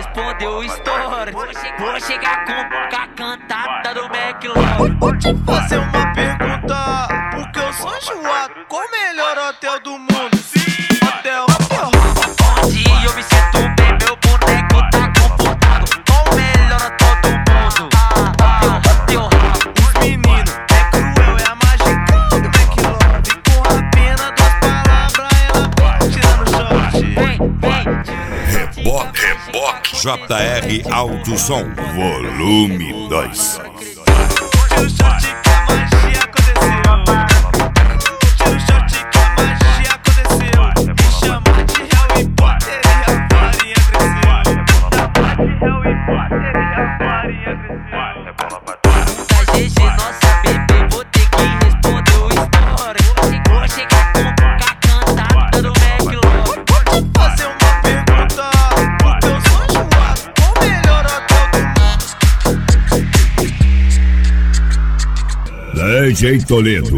responder o story. Vou chegar com a cantada do McLaren. Vou te fazer uma pergunta, porque eu sou enjoado. Qual o melhor hotel do mundo? Hotel. Onde eu me sinto bem, meu boneco tá confortável. Qual o melhor hotel do mundo? Os meninos é cruel, é a magical do McLaren. Com apenas 2 palavras, ela vem tirando short. Reboque JR Alto Som, volume 2. Tira o short que a magia aconteceu. Tira o short que a magia aconteceu. Me chama de Harry Potter e a farinha cresceu. Harry Potter e a farinha cresceu. Da GG, nossa bebê, vou ter que responder o story. Vou chegar com a cantada do McLaren. Vou te fazer uma pergunta, porque eu sou enjoado. Qual o melhor hotel do mundo? DJ Toledo.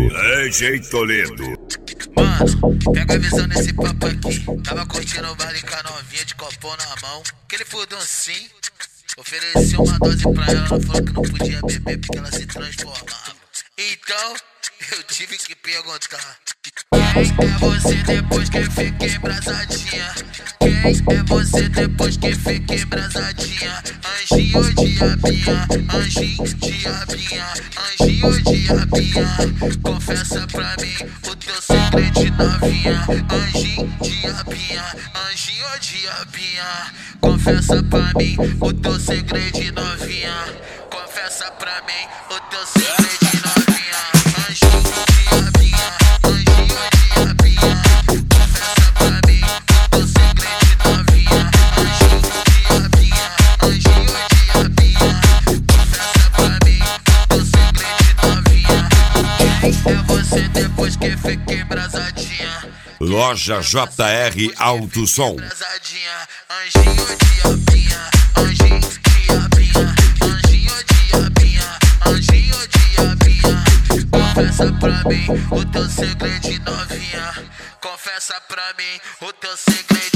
Mano, pega a visão desse papo aqui. Tava curtindo o baile com a novinha de copão na mão. Aquele fudão sim. Ofereci uma dose pra ela, ela falou que não podia beber porque ela se transformava. Então, eu tive que perguntar: quem é você depois que fica embrasadinha? Quem é você depois que fica embrasadinha? Anjinho ou diabinha? Anjinho, diabinha? Anjinho ou diabinha? Confessa pra mim o teu segredo de novinha. Anjinho, diabinha? Anjinho ou diabinha? Confessa pra mim o teu segredo de novinha. Confessa pra mim o teu segredo de novinha. Anjinho, diabinha? Anjinho ou diabinha? Confessa pra mim o teu segredo de novinha. Anjinho, diabinha? Anjinho ou diabinha? Confessa pra mim o teu segredo de novinha. Quem é você depois que fica embrasadinha? Loja JR Alto Som. Embrasadinha, anjinho ou diabinha? Anjinho, diabinha? Anjinho ou diabinha? Anjinho ou diabinha? Confessa pra mim o teu segredo de novinha. Confessa pra mim o teu segredo.